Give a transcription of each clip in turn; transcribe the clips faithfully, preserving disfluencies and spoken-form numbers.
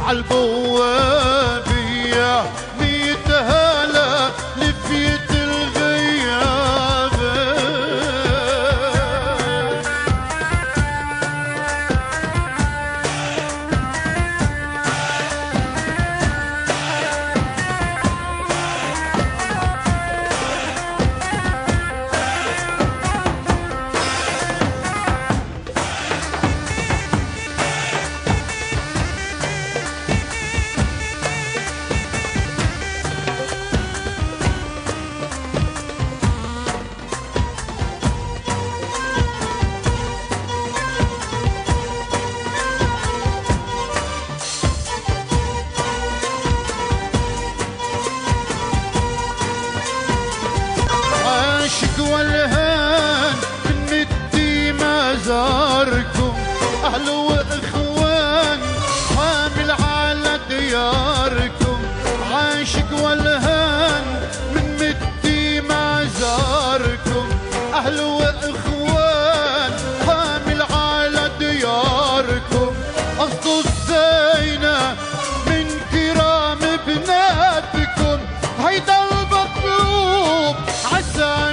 عالبوابية ميت هلا لفيت الغياب. والهان من مدي ما زاركم أهل وإخوان حامل على دياركم. عاشق والهان من مدي ما زاركم أهل وإخوان حامل على دياركم. قصد الزينة من كرام بناتكم هيدا المطلوب عسى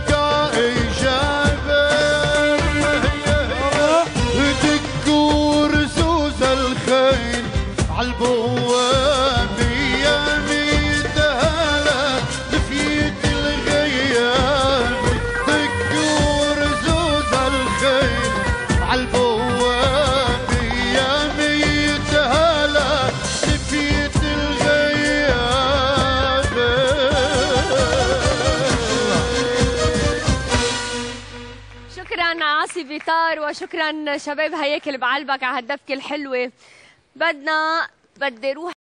عالبوابية ميت هلا لفيت الغياب. دكوا رزوز الخيل عالبوابية ميت هلا لفيت الغياب. شكرا عاصي فيتار وشكرا شباب هياكل بعلبك على هالدفكة الحلوة. بدنا بدي روح